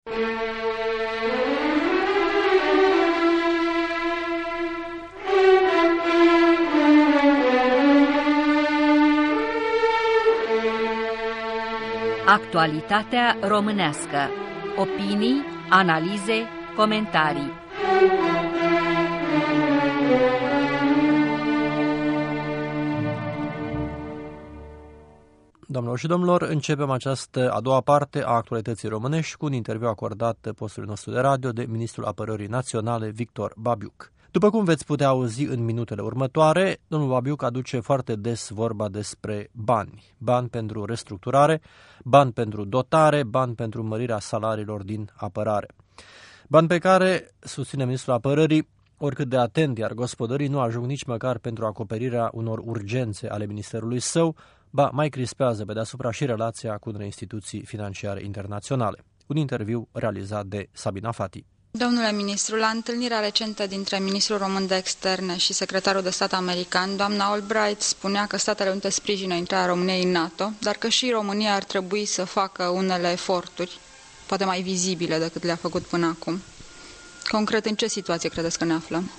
Actualitatea românească. Opinii, analize, comentarii. Doamnelor și domnilor, începem această a doua parte a actualității românești cu un interviu acordat postului nostru de radio de Ministrul Apărării Naționale, Victor Babiuc. După cum veți putea auzi în minutele următoare, domnul Babiuc aduce foarte des vorba despre bani. Bani pentru restructurare, bani pentru dotare, bani pentru mărirea salariilor din apărare. Bani pe care, susține Ministrul Apărării, oricât de atent iar gospodării, nu ajung nici măcar pentru acoperirea unor urgențe ale ministerului său, ba mai crispează pe deasupra și relația cu unele instituții financiare internaționale. Un interviu realizat de Sabina Fati. Domnule ministru, la întâlnirea recentă dintre ministrul român de externe și secretarul de stat american, doamna Albright spunea că Statele Unite sprijină intrarea României în NATO, dar că și România ar trebui să facă unele eforturi, poate mai vizibile decât le-a făcut până acum. Concret, în ce situație credeți că ne aflăm?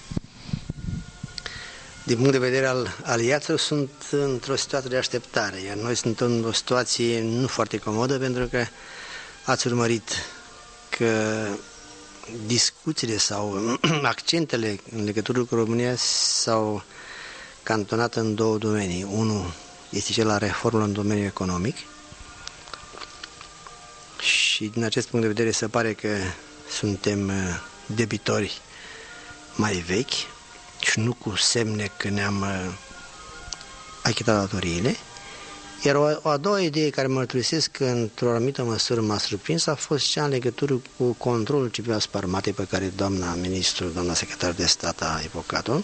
Din punct de vedere al aliaților, sunt într-o situație de așteptare, iar noi suntem într-o situație nu foarte comodă, pentru că ați urmărit că discuțiile sau accentele în legătură cu România s-au cantonat în două domenii. Unul este cel al reformelor în domeniul economic și din acest punct de vedere se pare că suntem debitori mai vechi și nu cu semne că ne-am achitat datoriile. Iar o a doua idee care mă mărturisesc că într-o anumită măsură m-a surprins a fost cea în legătură cu controlul civil asupra armatei pe care doamna ministru, doamna secretar de stat a evocat-o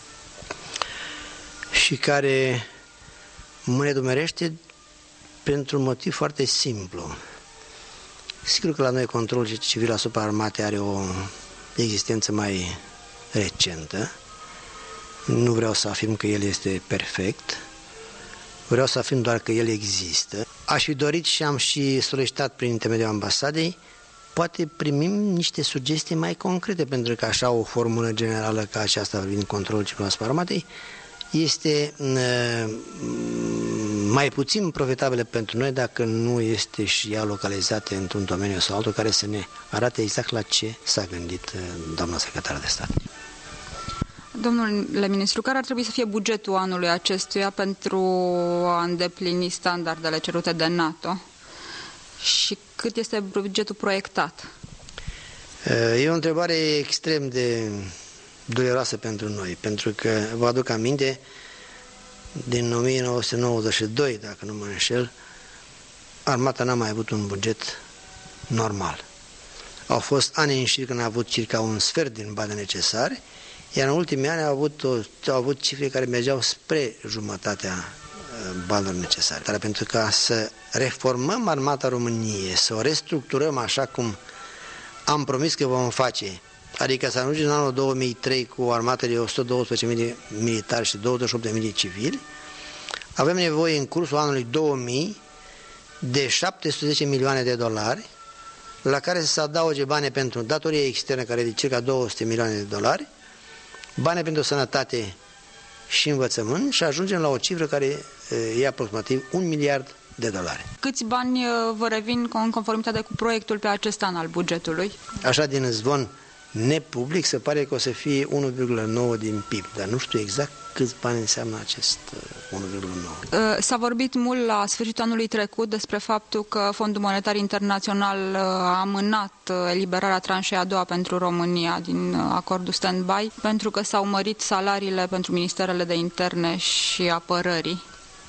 și care mă nedumerește pentru un motiv foarte simplu. Sigur că la noi controlul civil asupra armatei are o existență mai recentă. Nu vreau să afirm că el este perfect. Vreau să afirm doar că el există. Aș fi dorit și am și solicitat prin intermediul ambasadei, poate primim niște sugestii mai concrete, pentru că așa o formulă generală ca aceasta privind controlul civil asupra armatei este mai puțin profitabilă pentru noi dacă nu este și ea localizată într-un domeniu sau altul care să ne arate exact la ce s-a gândit doamna secretară de stat. Domnule ministru, care ar trebui să fie bugetul anului acestuia pentru a îndeplini standardele cerute de NATO? Și cât este bugetul proiectat? E o întrebare extrem de dureroasă pentru noi, pentru că, vă aduc aminte, din 1992, dacă nu mă înșel, armata n-a mai avut un buget normal. Au fost ani în șir când a avut circa un sfert din bani necesari, iar în ultimii ani au avut cifre care mergeau spre jumătatea banilor necesare. Dar pentru ca să reformăm armata României, să o restructurăm așa cum am promis că vom face, adică să ajungem în anul 2003 cu o armată de 112.000 de militari și 28.000 de civili, avem nevoie în cursul anului 2000 de 710 milioane de dolari, la care să se adauge bani pentru datorie externă, care e de circa 200 milioane de dolari, bani pentru sănătate și învățământ și ajungem la o cifră care e aproximativ 1 miliard de dolari. Câți bani vă revin în conformitate cu proiectul pe acest an al bugetului? Așa din zvon nepublic se pare că o să fie 1,9 din PIB, dar nu știu exact câți bani înseamnă acest 1,9. S-a vorbit mult la sfârșitul anului trecut despre faptul că Fondul Monetar Internațional a amânat eliberarea tranșei a doua pentru România din acordul stand-by, pentru că s-au mărit salariile pentru ministerele de interne și apărării.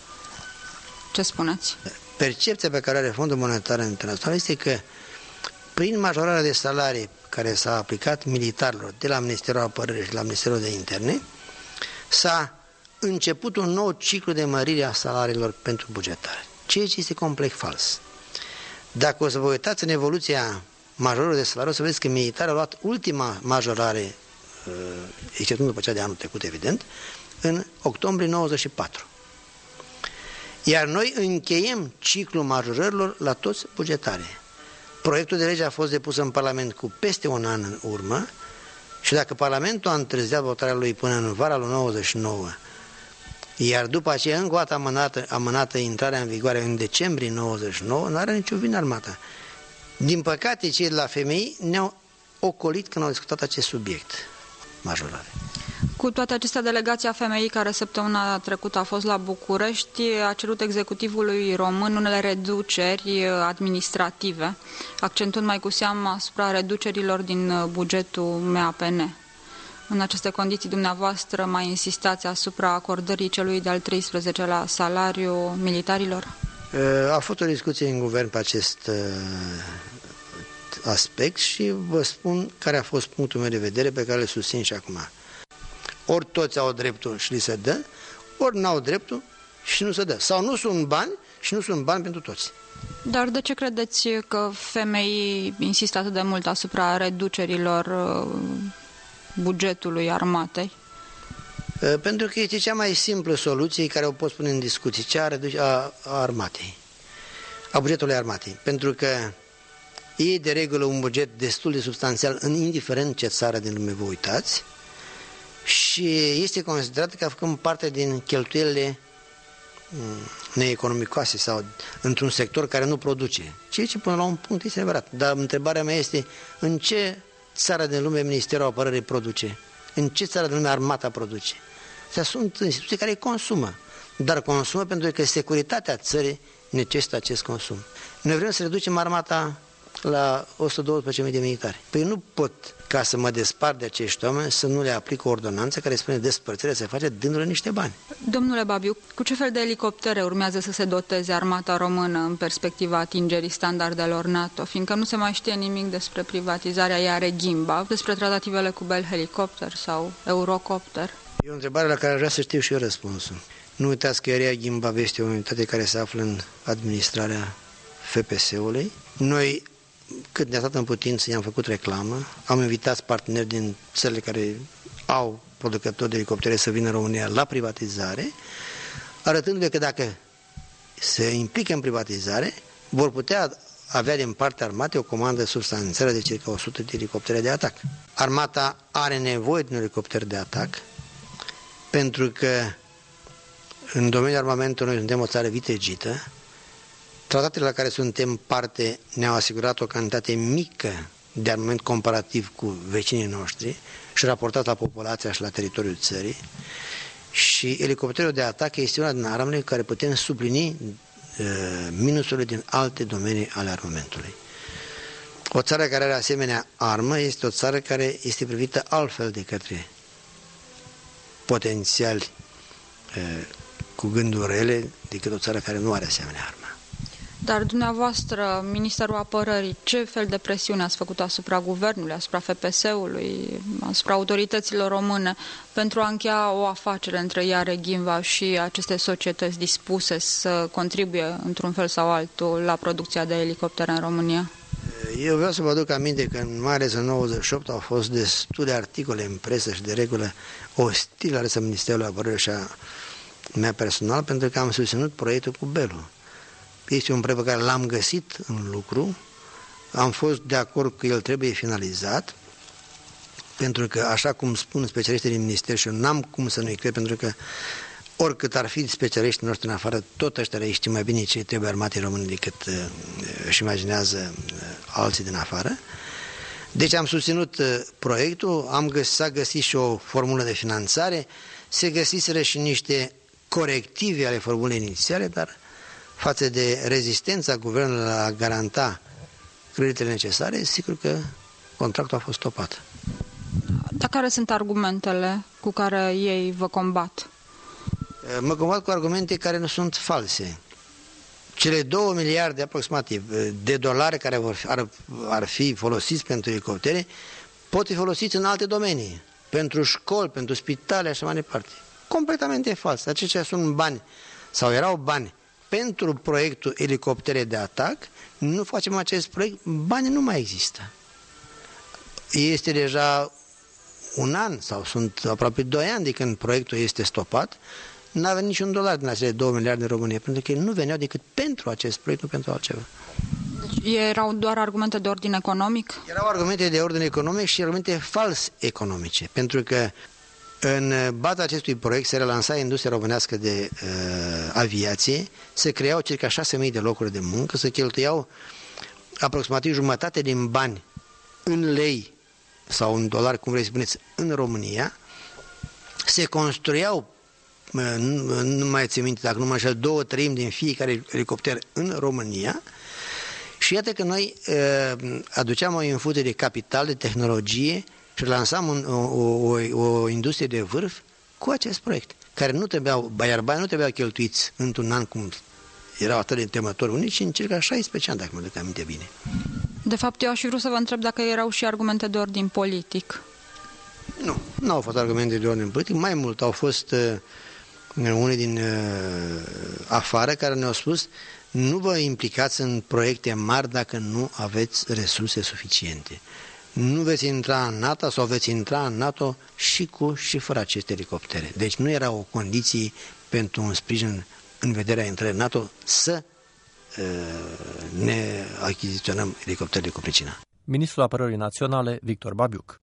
Ce spuneți? Percepția pe care are Fondul Monetar Internațional este că prin majorarea de salarii care s-a aplicat militarilor de la Ministerul Apărării și la Ministerul de Interne, s-a început un nou ciclu de mărire a salariilor pentru bugetari, ceea ce este complet fals. Dacă o să vă uitați în evoluția majorării de salariu, o să vedeți că militarii au luat ultima majorare, exceptând după cea de anul trecut, evident, în octombrie 94. Iar noi încheiem ciclul majorărilor la toți bugetarii. Proiectul de lege a fost depus în Parlament cu peste un an în urmă și dacă Parlamentul a întârziat votarea lui până în vara lui 99, iar după aceea încă o dată amânată intrarea în vigoare în decembrie 99, nu are nicio vină armata. Din păcate, cei de la femei ne-au ocolit când au discutat acest subiect, majorare. Cu toate acestea, delegația FMI, care săptămâna trecută a fost la București, a cerut executivului român unele reduceri administrative, accentuând mai cu seamă asupra reducerilor din bugetul MAPN. În aceste condiții, dumneavoastră mai insistați asupra acordării celui de-al 13-lea salariu militarilor? A fost o discuție în guvern pe acest aspect și vă spun care a fost punctul meu de vedere pe care le susțin și acum. Ori toți au dreptul și li se dă, ori n-au dreptul și nu se dă. Sau nu sunt bani și nu sunt bani pentru toți. Dar de ce credeți că femeii insistă atât de mult asupra reducerilor bugetului armatei? Pentru că este cea mai simplă soluție care o pot pune în discuție, cea a armatei, a bugetului armatei. Pentru că e de regulă un buget destul de substanțial în indiferent ce țară din lume vă uitați și este considerat ca făcând parte din cheltuielile neeconomicoase sau într-un sector care nu produce. Ceea ce până la un punct este adevărat. Dar întrebarea mea este în ce țară din lume Ministerul Apărării produce? În ce țară din lume armata produce? Astea sunt instituții care consumă, dar consumă pentru că securitatea țării necesită acest consum. Noi vrem să reducem armata la 112.000 de militari. Păi nu pot, ca să mă despart de acești oameni, să nu le aplic o ordonanță care spune despărțirea se face dându-le niște bani. Domnule Babiuc, cu ce fel de elicoptere urmează să se doteze armata română în perspectiva atingerii standardelor NATO, fiindcă nu se mai știe nimic despre privatizarea Iare Ghimba, despre tratativele cu Bell Helicopter sau Eurocopter? E o întrebare la care aș vrea să știu și eu răspunsul. Nu uitați că Iare Ghimba este o unitate care se află în administrarea FPS-ului. Noi, cât ne-a stat în putință, i-am făcut reclamă, am invitat parteneri din țările care au producători de elicoptere să vină în România la privatizare, arătându-le că dacă se implică în privatizare, vor putea avea din partea armatei o comandă substanțială de circa 100 de elicoptere de atac. Armata are nevoie de un elicopter de atac, pentru că în domeniul armamentului noi suntem o țară vitegită. Tratatele la care suntem parte ne-au asigurat o cantitate mică de armament comparativ cu vecinii noștri și raportat la populația și la teritoriul țării. Și elicopterul de atac este una din armele care putem suplini minusurile din alte domenii ale armamentului. O țară care are asemenea armă este o țară care este privită altfel de către potențiali cu gânduri rele decât o țară care nu are asemenea armă. Dar dumneavoastră, Ministerul Apărării, ce fel de presiune ați făcut asupra guvernului, asupra FPS-ului, asupra autorităților române pentru a încheia o afacere între Iare Ghimba și aceste societăți dispuse să contribuie într-un fel sau altul la producția de elicoptere în România? Eu vreau să vă aduc aminte că mai ales în 98 au fost destule articole în presă și de regulă ostile ale Ministerului Apărării și a mea personal pentru că am susținut proiectul cu Belu. Este un proiect pe care l-am găsit în lucru, am fost de acord că el trebuie finalizat, pentru că, așa cum spun specialiștii din minister, și eu n-am cum să nu-i cred, pentru că oricât ar fi specialiștii noștri în afară, tot ăștia ei știu mai bine ce trebuie armatei române decât își imaginează alții din afară. Deci am susținut proiectul, s-a găsit și o formulă de finanțare, se găsiseră și niște corective ale formulei inițiale, dar față de rezistența guvernului la a garanta creditele necesare, sigur că contractul a fost stopat. Dar care sunt argumentele cu care ei vă combat? Mă combat cu argumente care nu sunt false. Cele 2 miliarde aproximativ de dolari care ar fi folosiți pentru elicoptere pot fi folosiți în alte domenii, pentru școli, pentru spitale, așa mai departe. Completamente fals. Aceștia sunt bani sau erau bani pentru proiectul elicoptere de atac, nu facem acest proiect, banii nu mai există. Este deja un an sau sunt aproape 2 ani de când proiectul este stopat, nu avem niciun $1 din acele 2 miliarde în România, pentru că ei nu veneau decât pentru acest proiect, nu pentru altceva. Deci Erau doar argumente de ordin economic? Erau argumente de ordin economic și argumente fals economice, pentru că în baza acestui proiect se relansa industria românească de aviație, se creau circa 6.000 de locuri de muncă, se cheltuiau aproximativ jumătate din bani în lei sau în dolari, cum vrei să spuneți, în România, se construiau, nu mai țin minte, dacă nu mă înșel, 2/3 din fiecare elicopter în România. Și iată că noi aduceam o infuzie de capital, de tehnologie și lansam o industrie de vârf cu acest proiect, care nu trebuiau, iar banii nu trebuiau cheltuiți într-un an cum erau atât de temători unii, ci în circa 16 ani, dacă mă duc aminte bine. De fapt, eu aș fi vrut să vă întreb dacă erau și argumente de ordin politic. Nu au fost argumente de ordin politic, mai mult au fost unii din afară care ne-au spus: nu vă implicați în proiecte mari dacă nu aveți resurse suficiente. Nu veți intra în NATO sau veți intra în NATO și cu și fără aceste elicoptere. Deci nu era o condiție pentru un sprijin în vederea intrării în NATO să ne achiziționăm elicopterele cu pricina. Ministrul Apărării Naționale, Victor Babiuc.